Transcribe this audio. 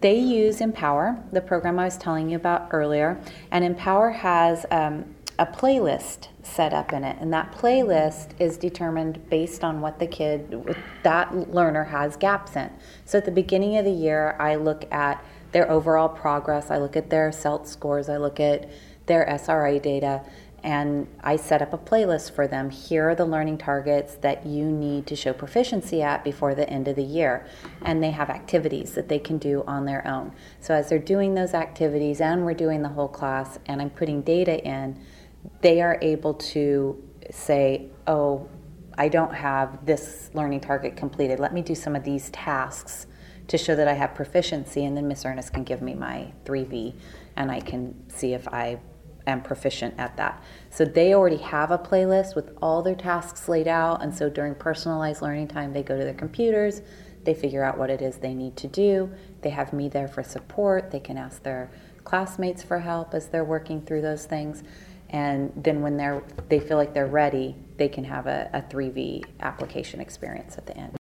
They use Empower, the program I was telling you about earlier, and Empower has a playlist set up in it, and that playlist is determined based on what that learner has gaps in. So at the beginning of the year, I look at their overall progress, I look at their CELT scores, I look at their SRA data, and I set up a playlist for them. Here are the learning targets that you need to show proficiency at before the end of the year. And they have activities that they can do on their own. So as they're doing those activities, and we're doing the whole class, and I'm putting data in, they are able to say, oh, I don't have this learning target completed. Let me do some of these tasks to show that I have proficiency, and then Miss Ernest can give me my 3V, and I can see if I am proficient at that. So they already have a playlist with all their tasks laid out, and so during personalized learning time, they go to their computers, they figure out what it is they need to do, they have me there for support, they can ask their classmates for help as they're working through those things, and then when they feel like they're ready, they can have a 3V application experience at the end.